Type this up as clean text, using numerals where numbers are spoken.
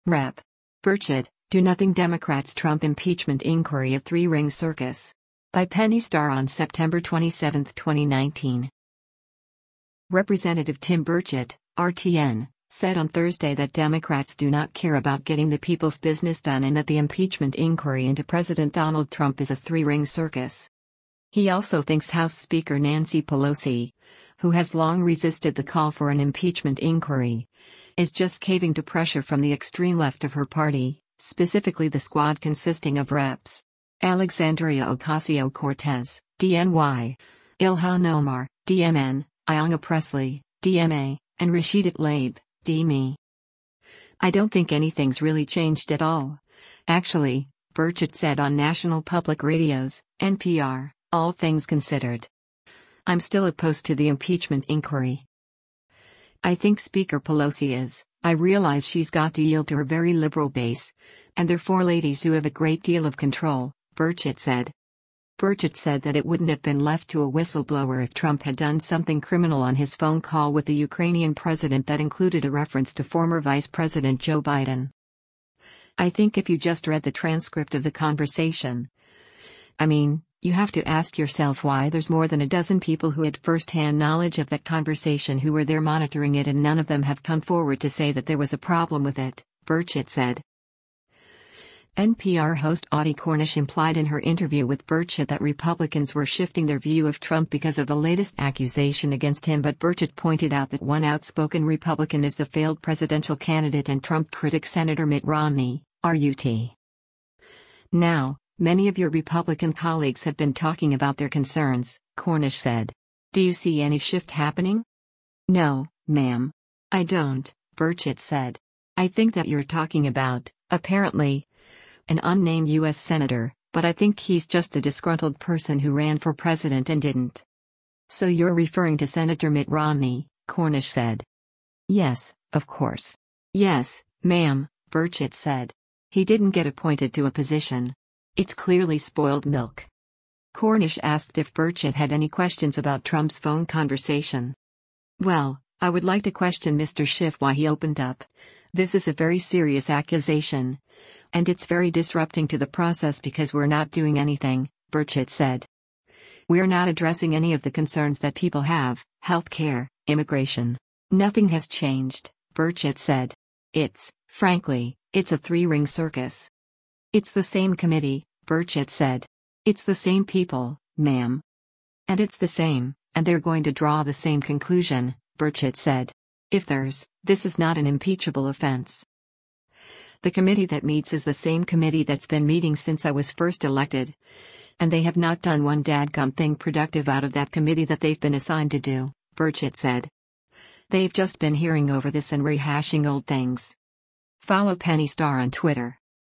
Rep. Burchett, Do Nothing Democrats Trump Impeachment Inquiry of Three-Ring Circus. By Penny Starr on September 27, 2019. Representative Tim Burchett, RTN, said on Thursday that Democrats do not care about getting the people's business done and that the impeachment inquiry into President Donald Trump is a three-ring circus. He also thinks House Speaker Nancy Pelosi, who has long resisted the call for an impeachment inquiry, is just caving to pressure from the extreme left of her party, specifically the squad consisting of Reps. Alexandria Ocasio-Cortez, DNY, Ilhan Omar, DMN, Ayanna Pressley, DMA, and Rashida Tlaib, DME. I don't think anything's really changed at all. Actually, Burchett said on National Public Radio's, NPR, All Things Considered. I'm still opposed to the impeachment inquiry. I think Speaker Pelosi is. I realize she's got to yield to her very liberal base, and they're four ladies who have a great deal of control, Burchett said. Burchett said that it wouldn't have been left to a whistleblower if Trump had done something criminal on his phone call with the Ukrainian president that included a reference to former Vice President Joe Biden. I think if you just read the transcript of the conversation, you have to ask yourself why there's more than a dozen people who had first-hand knowledge of that conversation who were there monitoring it and none of them have come forward to say that there was a problem with it, Burchett said. NPR host Audie Cornish implied in her interview with Burchett that Republicans were shifting their view of Trump because of the latest accusation against him, but Burchett pointed out that one outspoken Republican is the failed presidential candidate and Trump critic Senator Mitt Romney, RUT. Now, many of your Republican colleagues have been talking about their concerns, Cornish said. Do you see any shift happening? No, ma'am. I don't, Burchett said. I think that you're talking about, apparently, an unnamed U.S. senator, but I think he's just a disgruntled person who ran for president and didn't. So you're referring to Senator Mitt Romney, Cornish said. Yes, of course. Yes, ma'am, Burchett said. He didn't get appointed to a position. It's clearly spoiled milk. Cornish asked if Burchett had any questions about Trump's phone conversation. Well, I would like to question Mr. Schiff why he opened up. This is a very serious accusation. And it's very disrupting to the process because we're not doing anything, Burchett said. We're not addressing any of the concerns that people have, healthcare, immigration. Nothing has changed, Burchett said. Frankly, it's a three-ring circus. It's the same committee, Burchett said. It's the same people, ma'am. And it's the same, and they're going to draw the same conclusion, Burchett said. This is not an impeachable offense. The committee that meets is the same committee that's been meeting since I was first elected. And they have not done one dadgum thing productive out of that committee that they've been assigned to do, Burchett said. They've just been hearing over this and rehashing old things. Follow Penny Starr on Twitter.